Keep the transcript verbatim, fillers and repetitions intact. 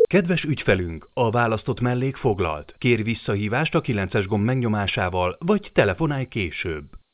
Kedves ügyfelünk, a választott mellék foglalt. Kérj visszahívást a kilences gomb megnyomásával, vagy telefonálj később.